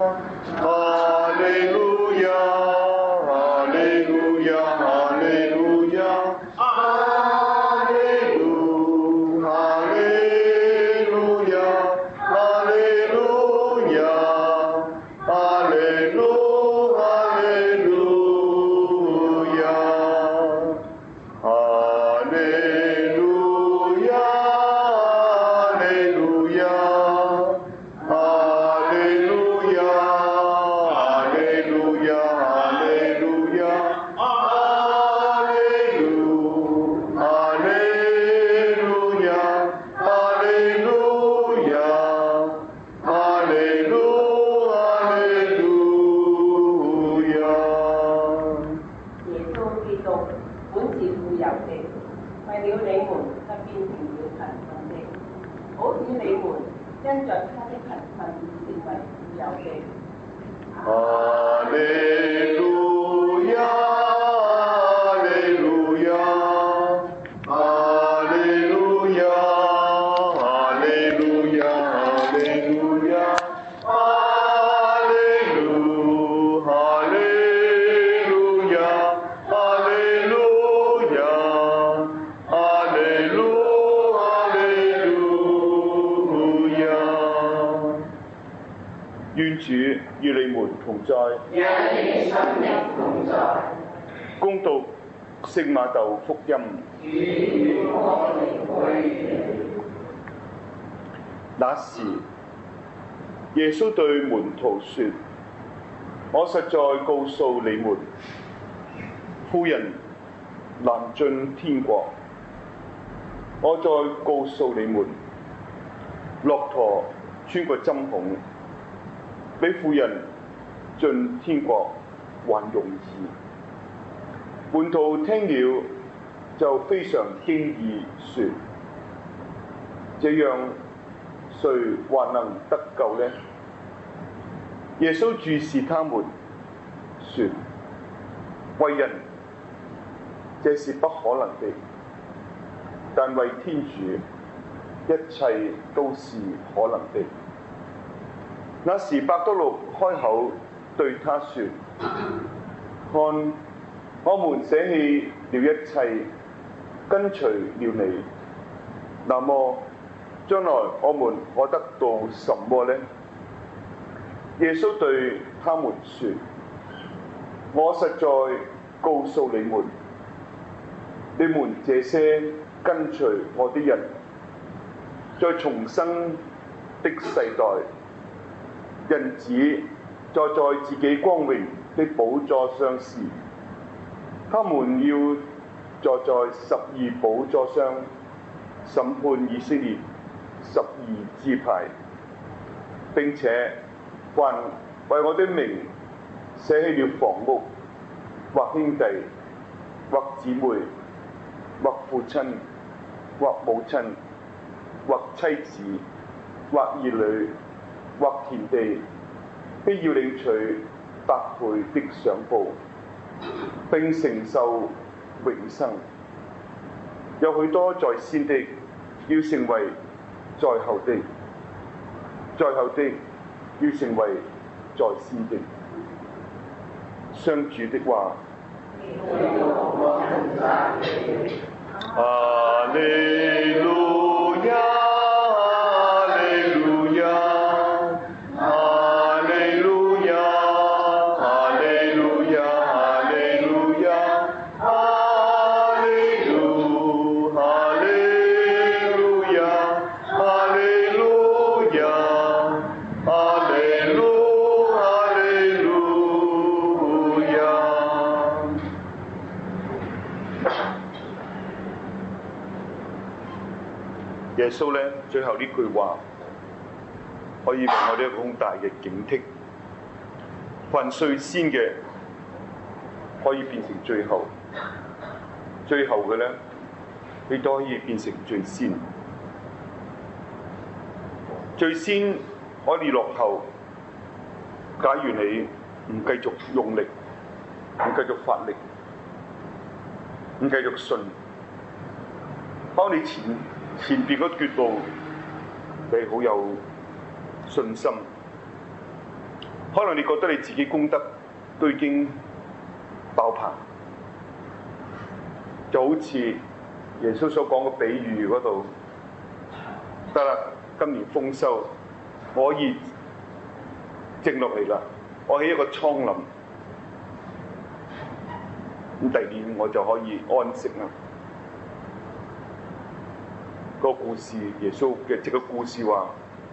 哈利路亞，哈利路亞，哈利路亞，哈利路，哈利路亞，哈利路亞，哈利路，哈利路亞，哈利路亞，哈利路亞。 因着他的貧困成為富有的。 哈利路亞，哈利路亞，哈利路亞，哈利路亞，哈利路亞，哈利路，哈利路亞，哈利路亞，哈利路。願主與你們同在， 讓你生命同在。 恭讀聖馬竇福音。 與我靈歸。 那時，耶穌對門徒說：我實在告訴你們，富人難進天國。我再告訴你們，駱駝穿過針孔，比富人進天國還容易。門徒聽了就非常驚異，說：這樣誰還能得救呢？耶穌注視他們，說：為人這是不可能的，但為天主一切都是可能的。那時伯多祿開口對他說：看，我們捨棄了一切，跟隨了你，那麼將來我們可得到什麼呢？耶穌對他們說：我實在告訴你們，你們這些跟隨我的人，在重生的世代，人子坐在自己光榮的寶座上時，他們要坐在12寶座上審判以色列12支派，並且凡為我的名捨棄了房屋或兄弟或姊妹或父親或母親或妻子或兒女或田地，必要領取100倍的賞報，並承受永生。有許多在先的，要成為在後的；在後的，要成為在先的。上主的話。哈利路亞。耶穌咧，最後呢句話可以俾我哋一個好大嘅警惕。凡最先嘅可以變成最後，最後嘅咧，你都可以變成最先。最先可以落後，假如你唔繼續用力，唔繼續發力，唔繼續信，當你前邊嗰段路，你好有信心， 可能你覺得你自己功德都已經爆棚，就好似耶穌所講嘅比喻嗰度，得啦，今年豐收，我可以靜落嚟啦，我起一個倉林，咁第二年我就可以安息啦。個故事，耶穌嘅這個故事話：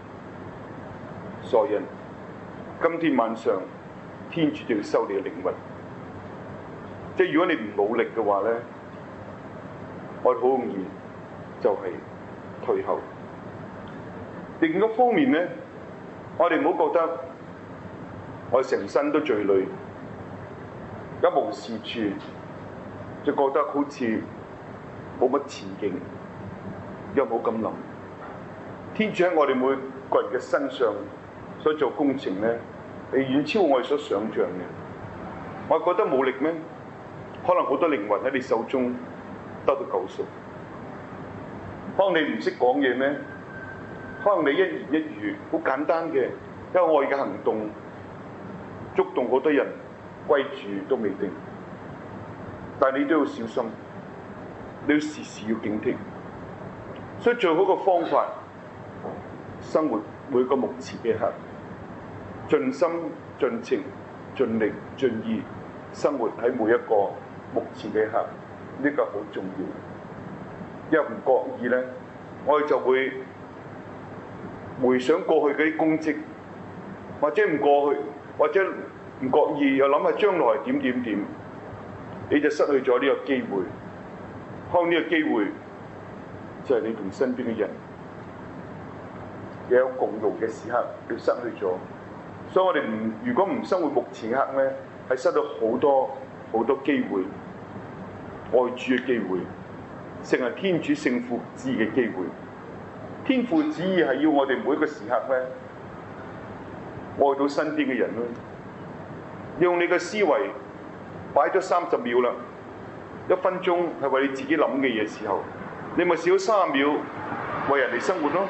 傻人，今天晚上天主就要收你嘅靈魂。即係如果你唔努力嘅話咧，我哋好容易就係退後。另一方面咧，我哋唔好覺得我哋成身都罪累，一無是處，就覺得好似冇乜前景。有冇咁諗？天主喺我哋每個人嘅身上所做工程咧，係遠超我哋所想像嘅。我覺得冇力咩？可能好多靈魂喺你手中得到救贖。可能你唔識講嘢咩？可能你一言一語好簡單嘅一個愛嘅行動，觸動好多人歸主都未定。但係你都要小心，你要時時要警惕。所以最好嘅方法，生活每個目前嘅刻，盡心盡情盡力盡意生活喺每一個目前嘅刻，呢個好重要。一唔覺意咧，我哋就會回想過去嗰啲功績，或者唔過去，或者唔覺意又諗下將來係點，你就失去咗呢個機會。可能呢個機會就係你同身邊嘅人有共融嘅時刻，你失去咗。所以我哋如果唔生活目前刻咧，係失去好多機會，愛主嘅機會，成為天主聖父旨意嘅機會。天父旨意係要我哋每一個時刻咧，愛到身邊嘅人咯。用你嘅思維擺咗30秒啦，1分鐘係為你自己諗嘅嘢時候，你咪少30秒為人哋生活咯。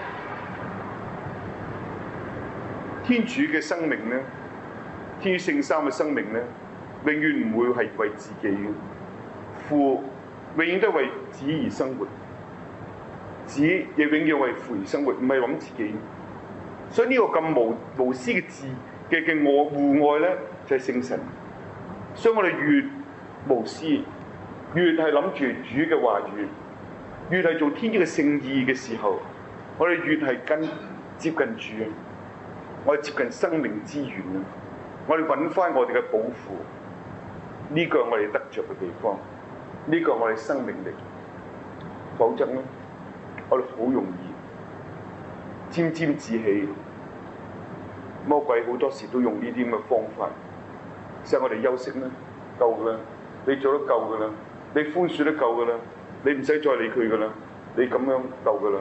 天主嘅生命咧，天主聖三嘅生命咧，永遠唔會係為自己嘅。父永遠都係為子而生活，子亦永遠為父而生活，唔係諗自己。所以呢個咁無私嘅互愛咧，就係聖神。所以我哋越無私，越係諗住主嘅話語，越係做天主嘅聖意嘅時候，我哋越係接近主，我哋接近生命之源啊！我哋揾翻我哋嘅寶庫，呢個係我哋得着嘅地方，呢個係我哋生命力。否則咧，我哋好容易沾沾自喜。魔鬼好多時都用呢啲咁嘅方法，使我哋休息咧，夠㗎啦，你做得夠㗎啦，你寬恕得夠㗎啦，你唔使再理佢㗎啦，你咁樣夠㗎啦。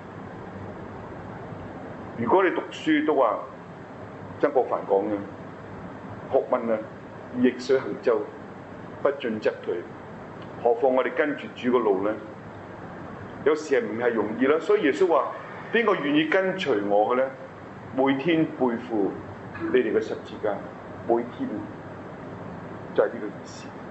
如果你讀書都話曾國藩講嘅學問啊，逆水行舟，不進則退。何況我哋跟住主個路咧，有時係唔係容易啦。所以耶穌話：邊個願意跟隨我嘅咧？每天背負你哋嘅十字架，每天就係呢個意思。